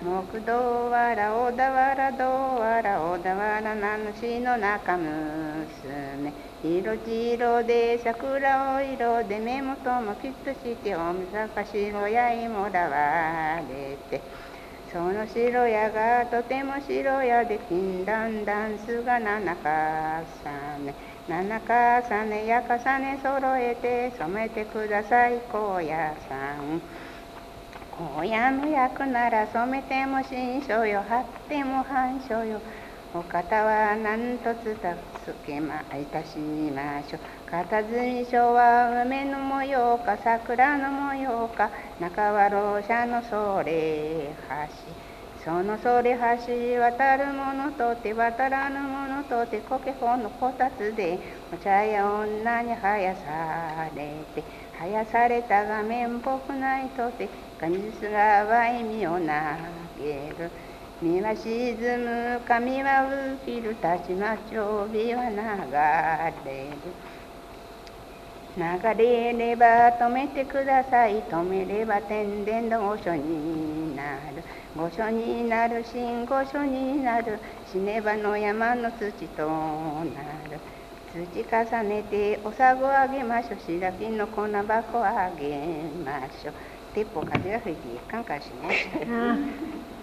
木道わら小田原道わら小田原名主の中娘。色白で桜を色で目元もきっとしておみさか白やいもらわれて。その白屋がとても白屋で金蘭ダンスが七重ね。七重ねや重ね揃えて染めてください高野さん。荒野の役なら染めても新書よ、貼っても半書よ。お方は何とつたつけまいたしましょう。片墨書は梅の模様か桜の模様か、中はろう者のそれ橋。そのそれ橋渡る者とて渡らぬ者とて、こけほのこたつでお茶や女に生やされて、生やされたが面っぽくないとて、水が淡い身を投げる。身は沈む髪は浮きる、たちまちょうびは流れる。流れれば止めてください、止めれば天然の御所になる。御所になる、新御所になる。死ねばの山の土となる。土重ねておさごあげましょう。白木の粉箱あげましょう。鉄砲風が吹いていかんかしね。